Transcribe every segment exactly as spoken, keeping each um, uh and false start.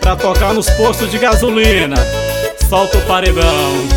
pra tocar nos postos de gasolina. Solta o paredão.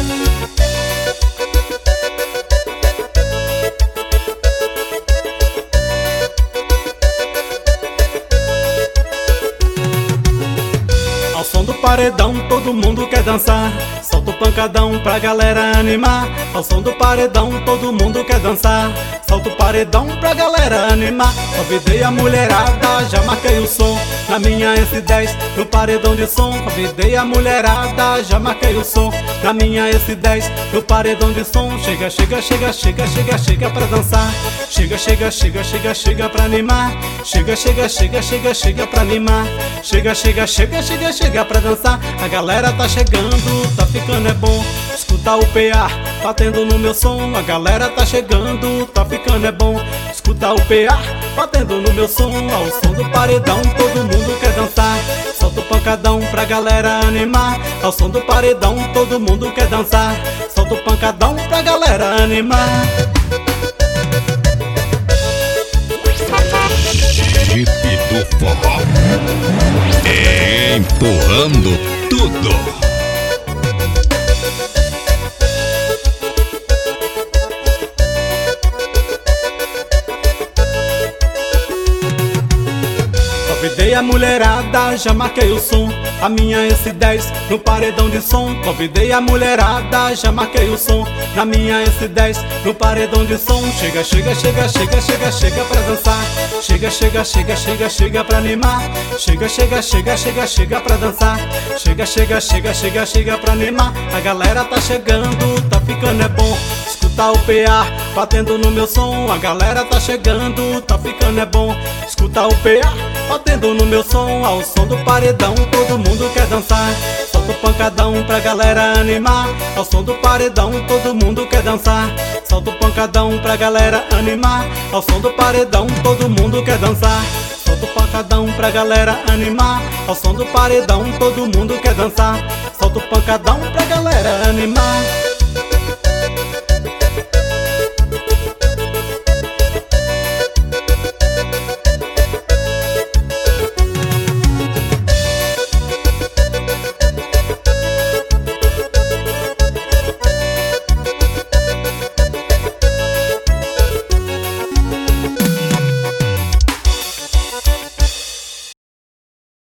Ao som do paredão todo mundo quer dançar. Solta o pancadão pra galera animar. Ao som do paredão todo mundo quer dançar. Solta o paredão pra galera animar. Convidei a mulherada, já marquei o som na minha S dez, no paredão de som. Convidei a mulherada, já marquei o som na minha S dez, no paredão de som. Chega, chega, chega, chega, chega, chega pra dançar. Chega, chega, chega, chega, chega pra animar. Chega, chega, chega, chega, chega pra animar. Chega, chega, chega, chega, chega pra dançar. A galera tá chegando, tá ficando é bom. Escuta o P A batendo no meu som. A galera tá chegando, tá ficando é bom. Escuta o P A batendo no meu som. Ao som do paredão todo mundo quer dançar. Solta o pancadão pra galera animar. Ao som do paredão todo mundo quer dançar. Solta o pancadão pra galera animar. Jeep do forró, empurrando tudo. Convidei a mulherada, já marquei o som, a minha S dez, no paredão de som. Convidei a mulherada, já marquei o som, na minha S dez, no paredão de som. Chega, chega, chega, chega, chega, chega pra dançar. Chega, chega, chega, chega, chega pra animar. Chega, chega, chega, chega, chega pra dançar. Chega, chega, chega, chega, chega pra animar. A galera tá chegando, tá ficando é bom. Escuta o P A batendo no meu som. A galera tá chegando, tá ficando é bom. Escuta o P A batendo no meu som. Ao som do paredão todo mundo quer dançar. Solta o pancadão pra galera animar. Ao som do paredão todo mundo quer dançar. Solta o pancadão pra galera animar. Ao som do paredão todo mundo quer dançar. Solta o pancadão pra galera animar. Ao som do paredão todo mundo quer dançar. Solta o pancadão pra galera animar.